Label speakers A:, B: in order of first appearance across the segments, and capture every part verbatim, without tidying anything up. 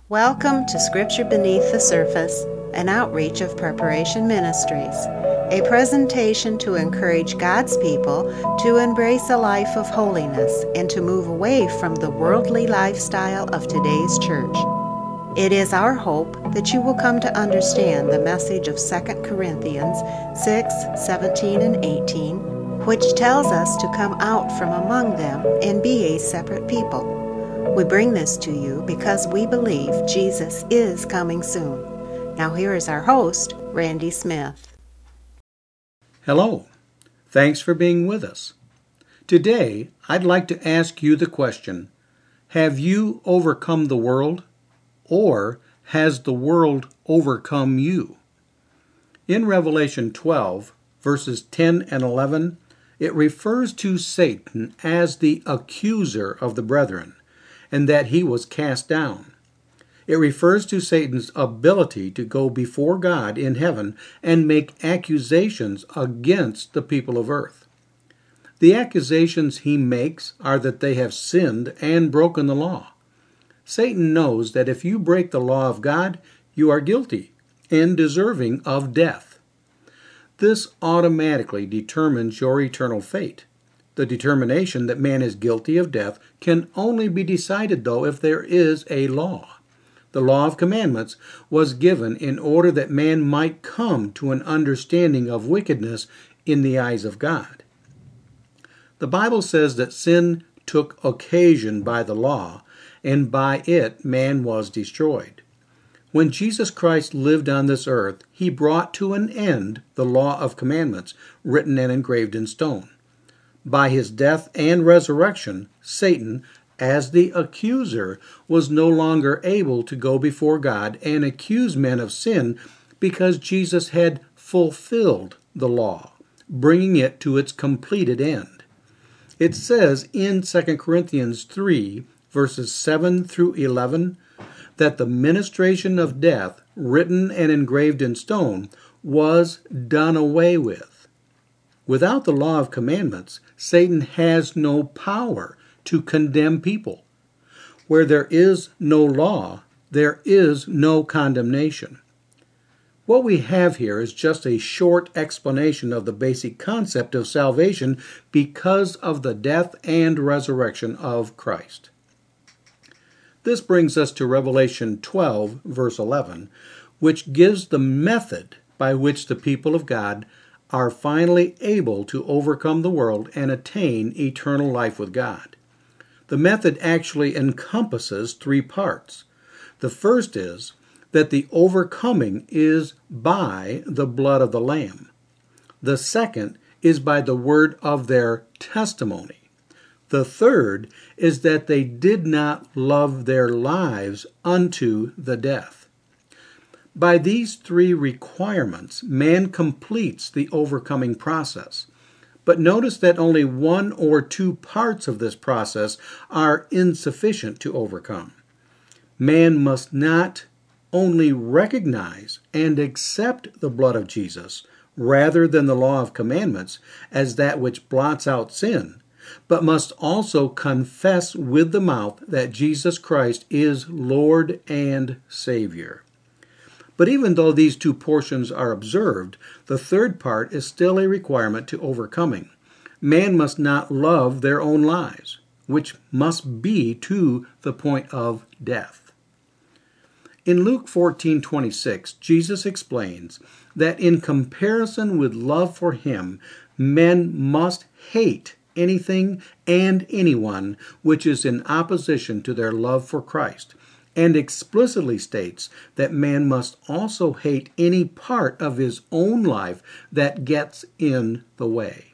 A: Welcome to Scripture Beneath the Surface, an outreach of Preparation Ministries, a presentation to encourage God's people to embrace a life of holiness and to move away from the worldly lifestyle of today's church. It is our hope that you will come to understand the message of Second Corinthians six, seventeen, and eighteen, which tells us to come out from among them and be a separate people. We bring this to you because we believe Jesus is coming soon. Now here is our host, Randy Smith.
B: Hello. Thanks for being with us. Today, I'd like to ask you the question, have you overcome the world, or has the world overcome you? In Revelation twelve, verses ten and eleven, it refers to Satan as the accuser of the brethren, and that he was cast down. It refers to Satan's ability to go before God in heaven and make accusations against the people of earth. The accusations he makes are that they have sinned and broken the law. Satan knows that if you break the law of God, you are guilty and deserving of death. This automatically determines your eternal fate. The determination that man is guilty of death can only be decided, though, if there is a law. The law of commandments was given in order that man might come to an understanding of wickedness in the eyes of God. The Bible says that sin took occasion by the law, and by it man was destroyed. When Jesus Christ lived on this earth, he brought to an end the law of commandments written and engraved in stone. By his death and resurrection, Satan, as the accuser, was no longer able to go before God and accuse men of sin because Jesus had fulfilled the law, bringing it to its completed end. It says in Second Corinthians three, verses seven through eleven, that the ministration of death, written and engraved in stone, was done away with. Without the law of commandments, Satan has no power to condemn people. Where there is no law, there is no condemnation. What we have here is just a short explanation of the basic concept of salvation because of the death and resurrection of Christ. This brings us to Revelation twelve, verse eleven, which gives the method by which the people of God are finally able to overcome the world and attain eternal life with God. The method actually encompasses three parts. The first is that the overcoming is by the blood of the Lamb. The second is by the word of their testimony. The third is that they did not love their lives unto the death. By these three requirements, man completes the overcoming process. But notice that only one or two parts of this process are insufficient to overcome. Man must not only recognize and accept the blood of Jesus, rather than the law of commandments, as that which blots out sin, but must also confess with the mouth that Jesus Christ is Lord and Savior. But even though these two portions are observed, the third part is still a requirement to overcoming. Man must not love their own lives, which must be to the point of death. In Luke fourteen twenty-six, Jesus explains that in comparison with love for him, men must hate anything and anyone which is in opposition to their love for Christ, and explicitly states that man must also hate any part of his own life that gets in the way.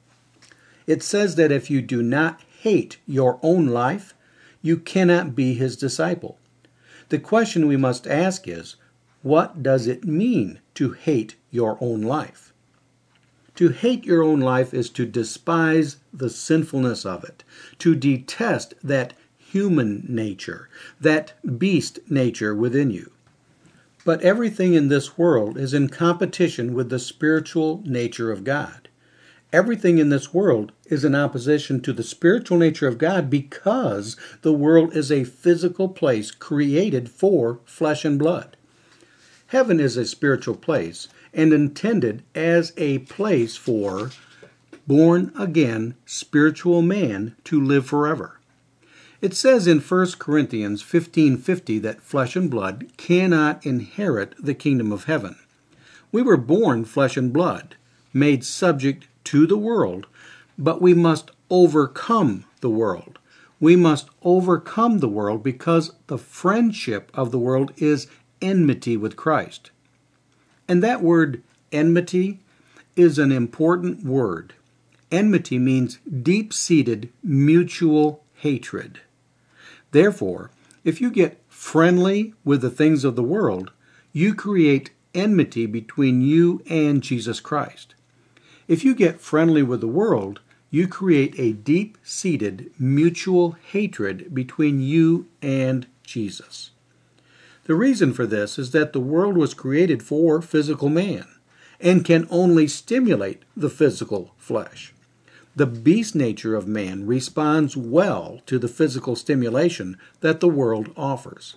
B: It says that if you do not hate your own life, you cannot be his disciple. The question we must ask is, what does it mean to hate your own life? To hate your own life is to despise the sinfulness of it, to detest that human nature, that beast nature within you. But everything in this world is in competition with the spiritual nature of God. Everything in this world is in opposition to the spiritual nature of God because the world is a physical place created for flesh and blood. Heaven is a spiritual place and intended as a place for born-again spiritual man to live forever. It says in First Corinthians fifteen fifty that flesh and blood cannot inherit the kingdom of heaven. We were born flesh and blood, made subject to the world, but we must overcome the world. We must overcome the world because the friendship of the world is enmity with Christ. And that word enmity is an important word. Enmity means deep-seated mutual hatred. Therefore, if you get friendly with the things of the world, you create enmity between you and Jesus Christ. If you get friendly with the world, you create a deep-seated mutual hatred between you and Jesus. The reason for this is that the world was created for physical man and can only stimulate the physical flesh. The beast nature of man responds well to the physical stimulation that the world offers.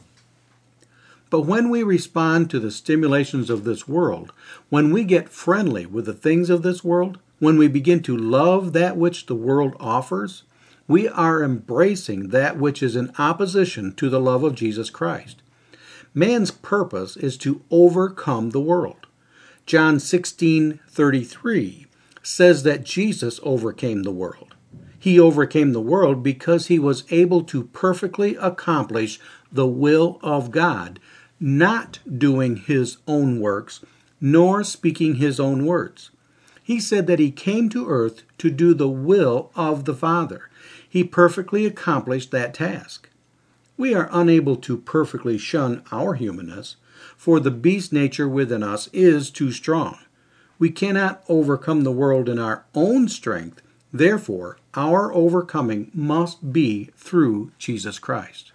B: But when we respond to the stimulations of this world, when we get friendly with the things of this world, when we begin to love that which the world offers, we are embracing that which is in opposition to the love of Jesus Christ. Man's purpose is to overcome the world. John sixteen thirty-three says that Jesus overcame the world. He overcame the world because he was able to perfectly accomplish the will of God, not doing his own works, nor speaking his own words. He said that he came to earth to do the will of the Father. He perfectly accomplished that task. We are unable to perfectly shun our humanness, for the beast nature within us is too strong. We cannot overcome the world in our own strength. Therefore, our overcoming must be through Jesus Christ.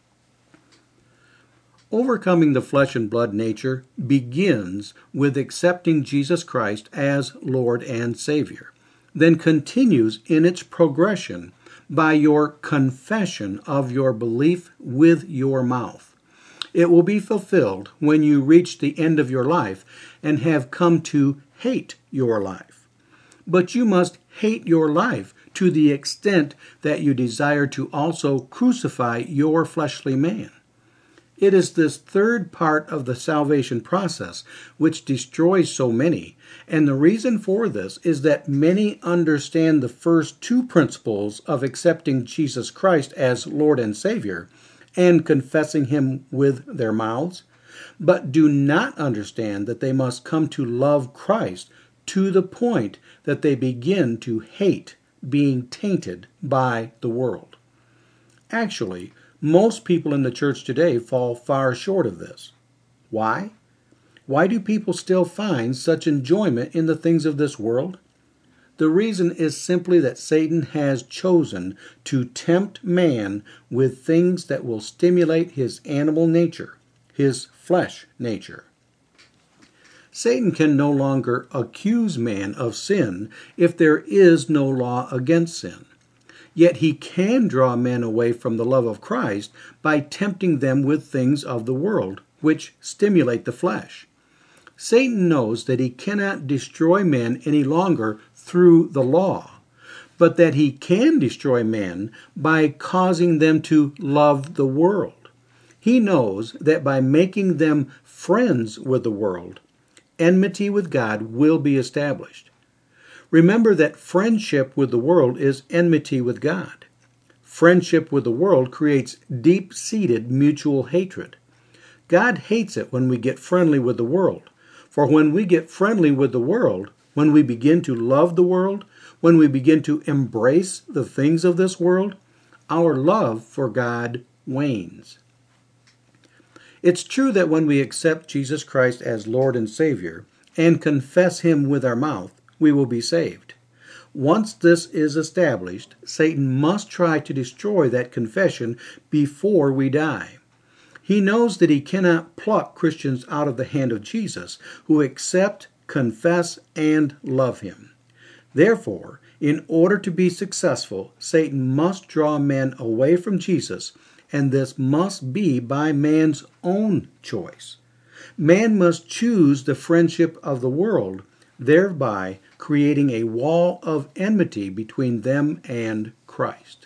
B: Overcoming the flesh and blood nature begins with accepting Jesus Christ as Lord and Savior, then continues in its progression by your confession of your belief with your mouth. It will be fulfilled when you reach the end of your life and have come to hate your life. But you must hate your life to the extent that you desire to also crucify your fleshly man. It is this third part of the salvation process which destroys so many, and the reason for this is that many understand the first two principles of accepting Jesus Christ as Lord and Savior and confessing Him with their mouths, but do not understand that they must come to love Christ to the point that they begin to hate being tainted by the world. Actually, most people in the church today fall far short of this. Why? Why do people still find such enjoyment in the things of this world? The reason is simply that Satan has chosen to tempt man with things that will stimulate his animal nature, his flesh nature. Satan can no longer accuse man of sin if there is no law against sin. Yet he can draw men away from the love of Christ by tempting them with things of the world, which stimulate the flesh. Satan knows that he cannot destroy men any longer through the law, but that he can destroy men by causing them to love the world. He knows that by making them friends with the world, enmity with God will be established. Remember that friendship with the world is enmity with God. Friendship with the world creates deep-seated mutual hatred. God hates it when we get friendly with the world. For when we get friendly with the world, when we begin to love the world, when we begin to embrace the things of this world, our love for God wanes. It's true that when we accept Jesus Christ as Lord and Savior and confess Him with our mouth, we will be saved. Once this is established, Satan must try to destroy that confession before we die. He knows that he cannot pluck Christians out of the hand of Jesus who accept, confess, and love Him. Therefore, in order to be successful, Satan must draw men away from Jesus, and this must be by man's own choice. Man must choose the friendship of the world, thereby creating a wall of enmity between them and Christ.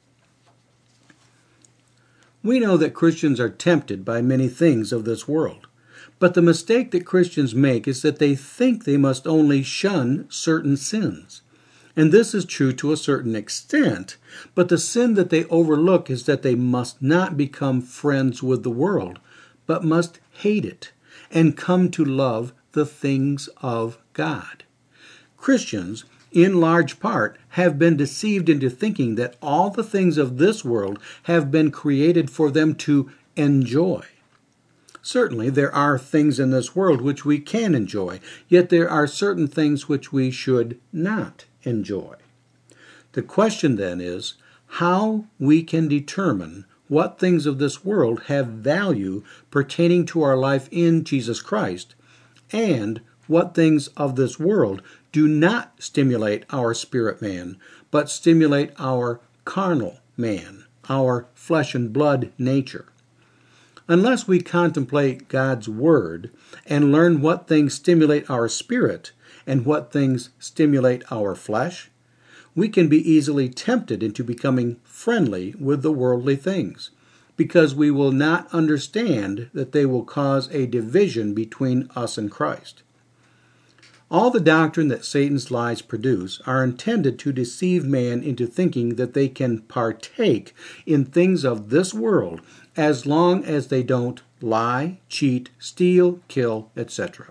B: We know that Christians are tempted by many things of this world, but the mistake that Christians make is that they think they must only shun certain sins. And this is true to a certain extent, but the sin that they overlook is that they must not become friends with the world, but must hate it and come to love the things of God. Christians, in large part, have been deceived into thinking that all the things of this world have been created for them to enjoy. Certainly, there are things in this world which we can enjoy, yet there are certain things which we should not enjoy. The question then is how we can determine what things of this world have value pertaining to our life in Jesus Christ, and what things of this world do not stimulate our spirit man, but stimulate our carnal man, our flesh and blood nature. Unless we contemplate God's Word and learn what things stimulate our spirit and what things stimulate our flesh, we can be easily tempted into becoming friendly with the worldly things, because we will not understand that they will cause a division between us and Christ. All the doctrine that Satan's lies produce are intended to deceive man into thinking that they can partake in things of this world as long as they don't lie, cheat, steal, kill, et cetera.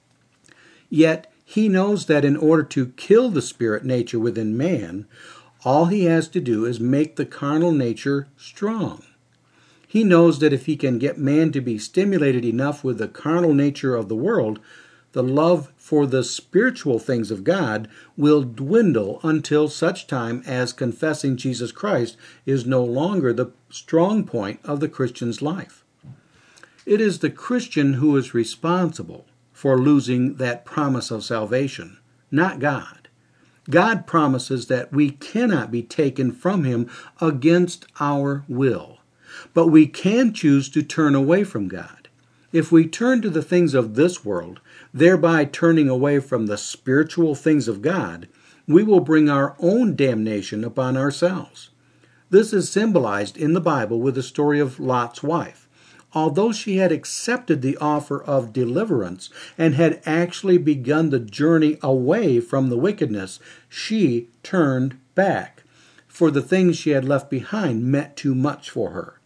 B: Yet he knows that in order to kill the spirit nature within man, all he has to do is make the carnal nature strong. He knows that if he can get man to be stimulated enough with the carnal nature of the world, the love for the spiritual things of God will dwindle until such time as confessing Jesus Christ is no longer the strong point of the Christian's life. It is the Christian who is responsible for losing that promise of salvation, not God. God promises that we cannot be taken from him against our will, but we can choose to turn away from God. If we turn to the things of this world, thereby turning away from the spiritual things of God, we will bring our own damnation upon ourselves. This is symbolized in the Bible with the story of Lot's wife. Although she had accepted the offer of deliverance and had actually begun the journey away from the wickedness, she turned back, for the things she had left behind meant too much for her.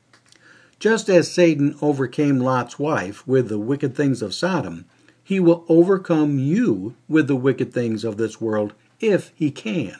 B: Just as Satan overcame Lot's wife with the wicked things of Sodom, he will overcome you with the wicked things of this world if he can.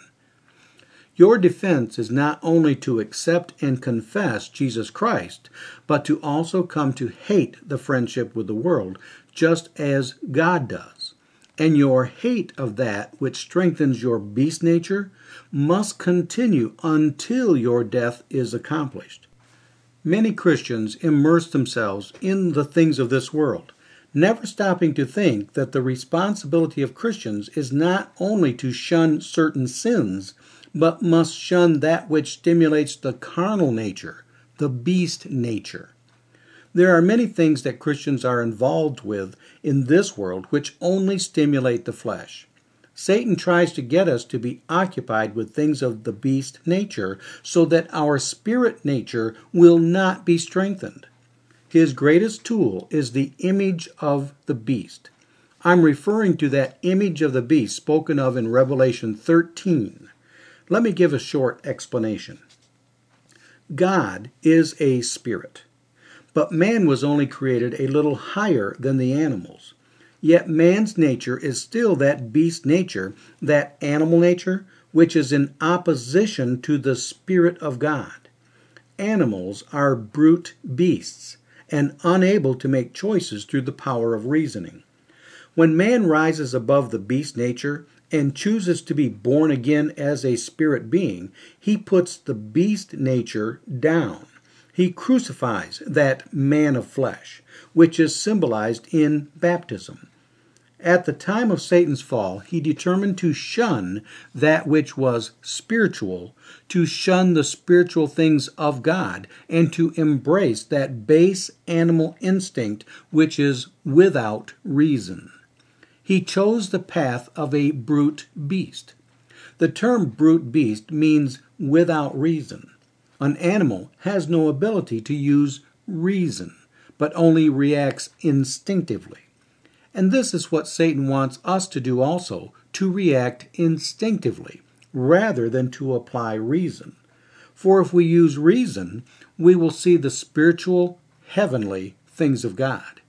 B: Your defense is not only to accept and confess Jesus Christ, but to also come to hate the friendship with the world, just as God does. And your hate of that which strengthens your beast nature must continue until your death is accomplished. Many Christians immerse themselves in the things of this world, never stopping to think that the responsibility of Christians is not only to shun certain sins, but must shun that which stimulates the carnal nature, the beast nature. There are many things that Christians are involved with in this world which only stimulate the flesh. Satan tries to get us to be occupied with things of the beast nature so that our spirit nature will not be strengthened. His greatest tool is the image of the beast. I'm referring to that image of the beast spoken of in Revelation thirteen. Let me give a short explanation. God is a spirit, but man was only created a little higher than the animals. Yet man's nature is still that beast nature, that animal nature, which is in opposition to the Spirit of God. Animals are brute beasts and unable to make choices through the power of reasoning. When man rises above the beast nature and chooses to be born again as a spirit being, he puts the beast nature down. He crucifies that man of flesh, which is symbolized in baptism. At the time of Satan's fall, he determined to shun that which was spiritual, to shun the spiritual things of God, and to embrace that base animal instinct which is without reason. He chose the path of a brute beast. The term brute beast means without reason. An animal has no ability to use reason, but only reacts instinctively. And this is what Satan wants us to do also, to react instinctively, rather than to apply reason. For if we use reason, we will see the spiritual, heavenly things of God.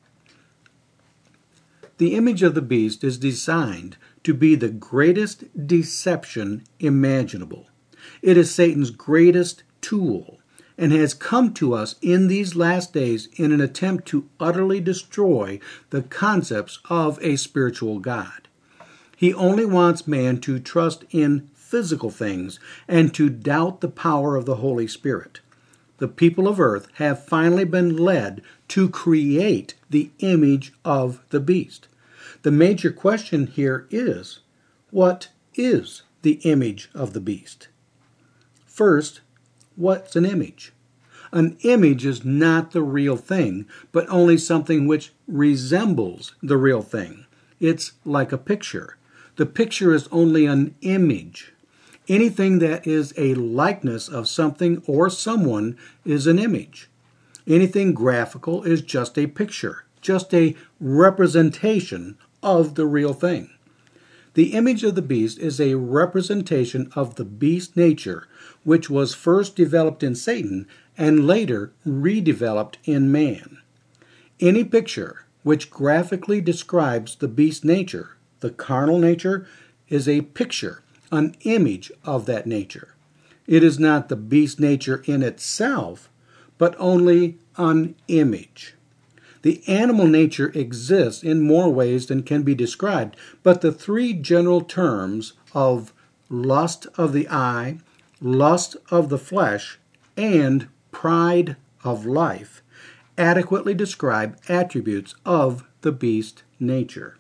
B: The image of the beast is designed to be the greatest deception imaginable. It is Satan's greatest tool, and has come to us in these last days in an attempt to utterly destroy the concepts of a spiritual God. He only wants man to trust in physical things and to doubt the power of the Holy Spirit. The people of earth have finally been led to create the image of the beast. The major question here is, what is the image of the beast? First, what's an image? An image is not the real thing, but only something which resembles the real thing. It's like a picture. The picture is only an image. Anything that is a likeness of something or someone is an image. Anything graphical is just a picture, just a representation of the real thing. The image of the beast is a representation of the beast nature, which was first developed in Satan and later redeveloped in man. Any picture which graphically describes the beast nature, the carnal nature, is a picture, an image of that nature. It is not the beast nature in itself, but only an image. The animal nature exists in more ways than can be described, but the three general terms of lust of the eye, lust of the flesh, and pride of life adequately describe attributes of the beast nature.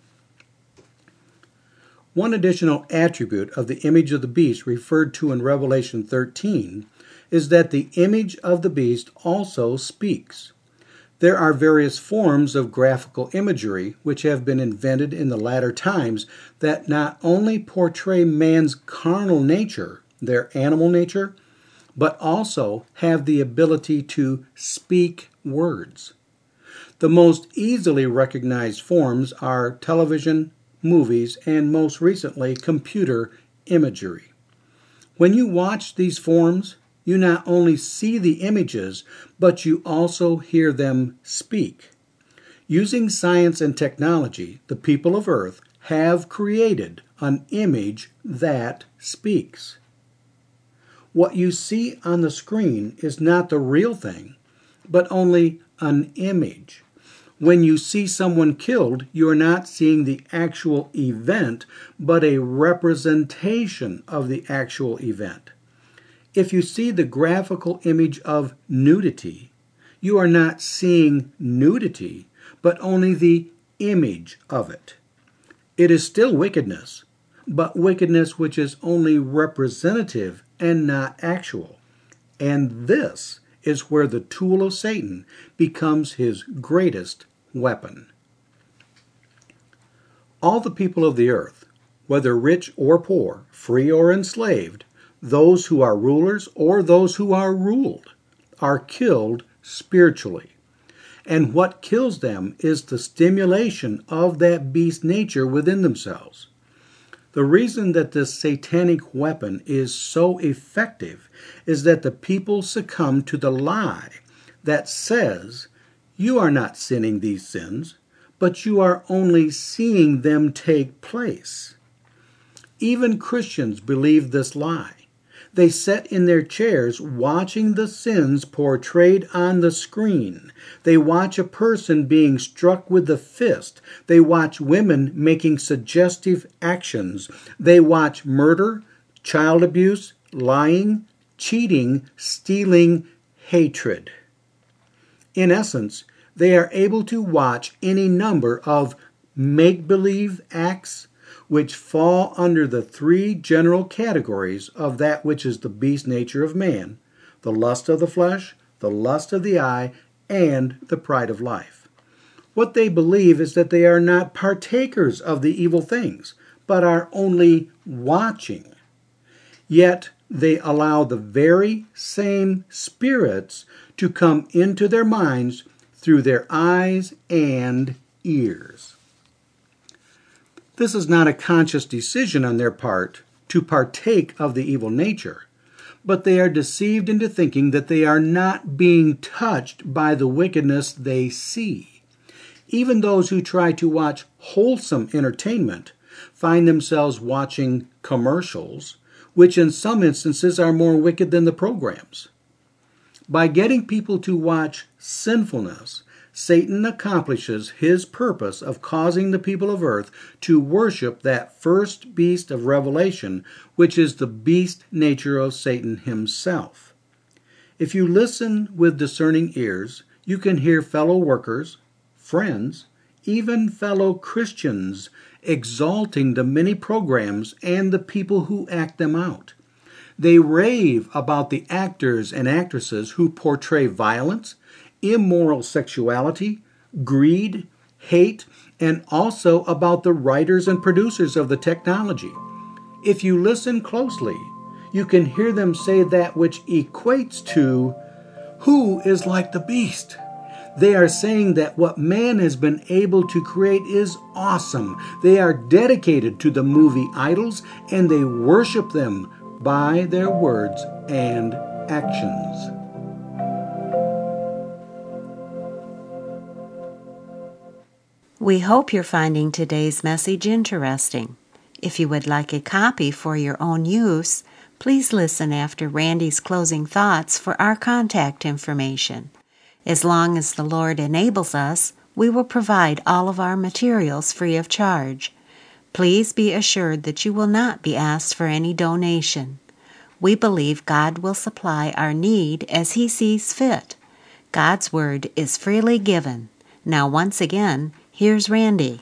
B: One additional attribute of the image of the beast referred to in Revelation thirteen is that the image of the beast also speaks. There are various forms of graphical imagery which have been invented in the latter times that not only portray man's carnal nature, their animal nature, but also have the ability to speak words. The most easily recognized forms are television, movies, and most recently, computer imagery. When you watch these forms, you not only see the images, but you also hear them speak. Using science and technology, the people of earth have created an image that speaks. What you see on the screen is not the real thing, but only an image. When you see someone killed, you are not seeing the actual event, but a representation of the actual event. If you see the graphical image of nudity, you are not seeing nudity, but only the image of it. It is still wickedness, but wickedness which is only representative and not actual. And this is where the tool of Satan becomes his greatest weapon. All the people of the earth, whether rich or poor, free or enslaved, those who are rulers or those who are ruled, are killed spiritually. And what kills them is the stimulation of that beast nature within themselves. The reason that this satanic weapon is so effective is that the people succumb to the lie that says, you are not sinning these sins, but you are only seeing them take place. Even Christians believe this lie. They sit in their chairs watching the sins portrayed on the screen. They watch a person being struck with the fist. They watch women making suggestive actions. They watch murder, child abuse, lying, cheating, stealing, hatred. In essence, they are able to watch any number of make-believe acts which fall under the three general categories of that which is the beast nature of man: the lust of the flesh, the lust of the eye, and the pride of life. What they believe is that they are not partakers of the evil things, but are only watching. Yet they allow the very same spirits to come into their minds through their eyes and ears. This is not a conscious decision on their part to partake of the evil nature, but they are deceived into thinking that they are not being touched by the wickedness they see. Even those who try to watch wholesome entertainment find themselves watching commercials, which in some instances are more wicked than the programs. By getting people to watch sinfulness, Satan accomplishes his purpose of causing the people of earth to worship that first beast of Revelation, which is the beast nature of Satan himself. If you listen with discerning ears, you can hear fellow workers, friends, even fellow Christians exalting the many programs and the people who act them out. They rave about the actors and actresses who portray violence, immoral sexuality, greed, hate, and also about the writers and producers of the technology. If you listen closely, you can hear them say that which equates to, "Who is like the beast?" They are saying that what man has been able to create is awesome. They are dedicated to the movie idols, and they worship them by their words and actions.
A: We hope you're finding today's message interesting. If you would like a copy for your own use, please listen after Randy's closing thoughts for our contact information. As long as the Lord enables us, we will provide all of our materials free of charge. Please be assured that you will not be asked for any donation. We believe God will supply our need as He sees fit. God's Word is freely given. Now, once again, here's Randy.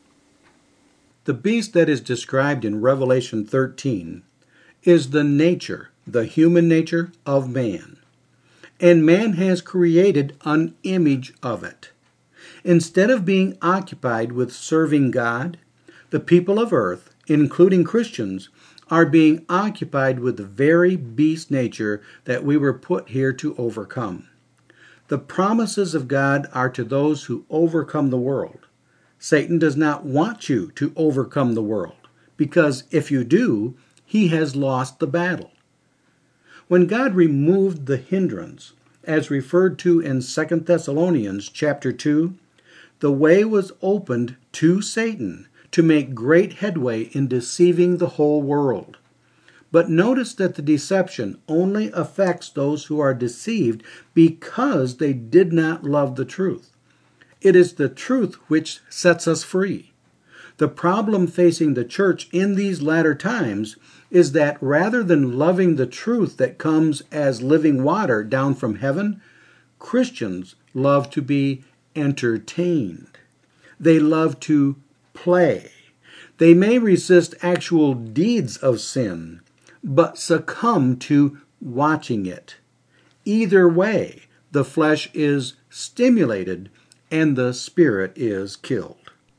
B: The beast that is described in Revelation thirteen is the nature, the human nature of man. And man has created an image of it. Instead of being occupied with serving God, the people of earth, including Christians, are being occupied with the very beast nature that we were put here to overcome. The promises of God are to those who overcome the world. Satan does not want you to overcome the world, because if you do, he has lost the battle. When God removed the hindrance, as referred to in Second Thessalonians chapter two, the way was opened to Satan to make great headway in deceiving the whole world. But notice that the deception only affects those who are deceived because they did not love the truth. It is the truth which sets us free. The problem facing the church in these latter times is that rather than loving the truth that comes as living water down from heaven, Christians love to be entertained. They love to play. They may resist actual deeds of sin, but succumb to watching it. Either way, the flesh is stimulated and the spirit is killed.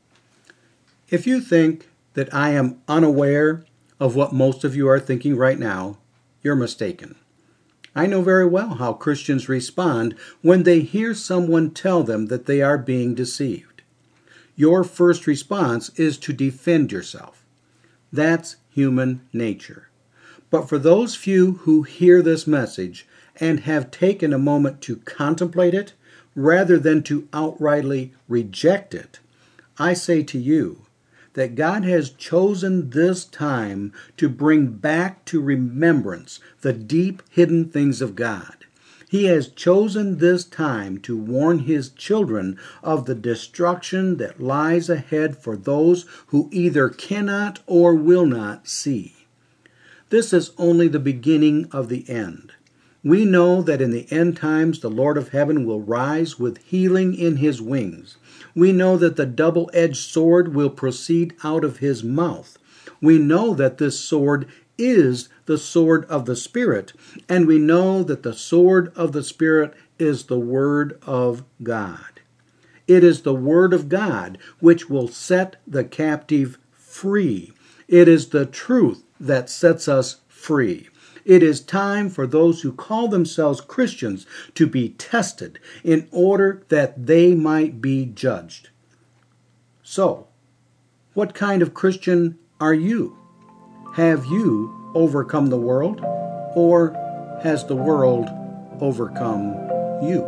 B: If you think that I am unaware of what most of you are thinking right now, you're mistaken. I know very well how Christians respond when they hear someone tell them that they are being deceived. Your first response is to defend yourself. That's human nature. But for those few who hear this message and have taken a moment to contemplate it, rather than to outrightly reject it, I say to you that God has chosen this time to bring back to remembrance the deep hidden things of God. He has chosen this time to warn His children of the destruction that lies ahead for those who either cannot or will not see. This is only the beginning of the end. We know that in the end times the Lord of heaven will rise with healing in his wings. We know that the double-edged sword will proceed out of his mouth. We know that this sword is the sword of the Spirit, and we know that the sword of the Spirit is the Word of God. It is the Word of God which will set the captive free. It is the truth that sets us free. It is time for those who call themselves Christians to be tested in order that they might be judged. So, what kind of Christian are you? Have you overcome the world, or has the world overcome you?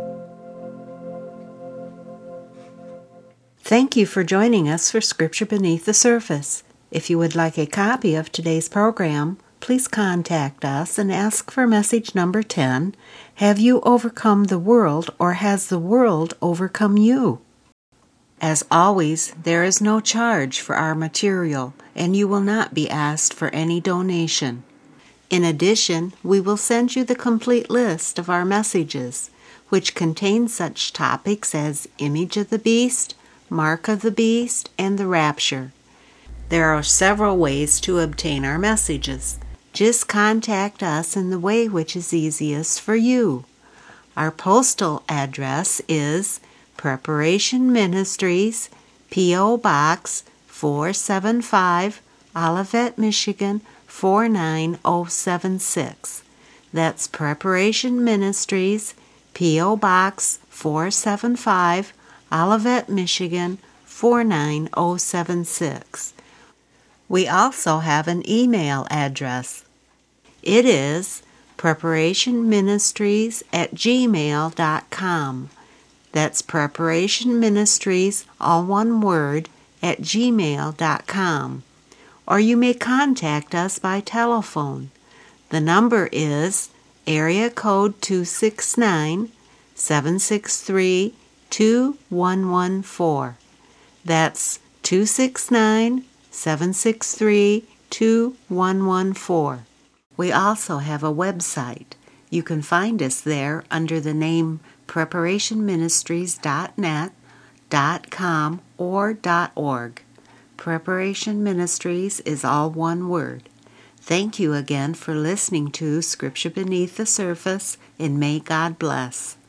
A: Thank you for joining us for Scripture Beneath the Surface. If you would like a copy of today's program, please contact us and ask for message number ten, Have you overcome the world, or has the world overcome you? As always, there is no charge for our material, and you will not be asked for any donation. In addition, we will send you the complete list of our messages, which contain such topics as Image of the Beast, Mark of the Beast, and the Rapture. There are several ways to obtain our messages. Just contact us in the way which is easiest for you. Our postal address is Preparation Ministries, P O. Box four seven five, Olivet, Michigan four nine zero seven six. That's Preparation Ministries, P O. Box four seven five, Olivet, Michigan four nine zero seven six. We also have an email address. It is preparationministries at gmail dot com. That's Preparation Ministries, all one word, at gmail dot com. Or you may contact us by telephone. The number is area code two six nine, seven six three, two one one four. That's two six nine, seven six three, two one one four. We also have a website. You can find us there under the name preparation ministries dot net, .com, or .org. Preparation Ministries is all one word. Thank you again for listening to Scripture Beneath the Surface, and may God bless.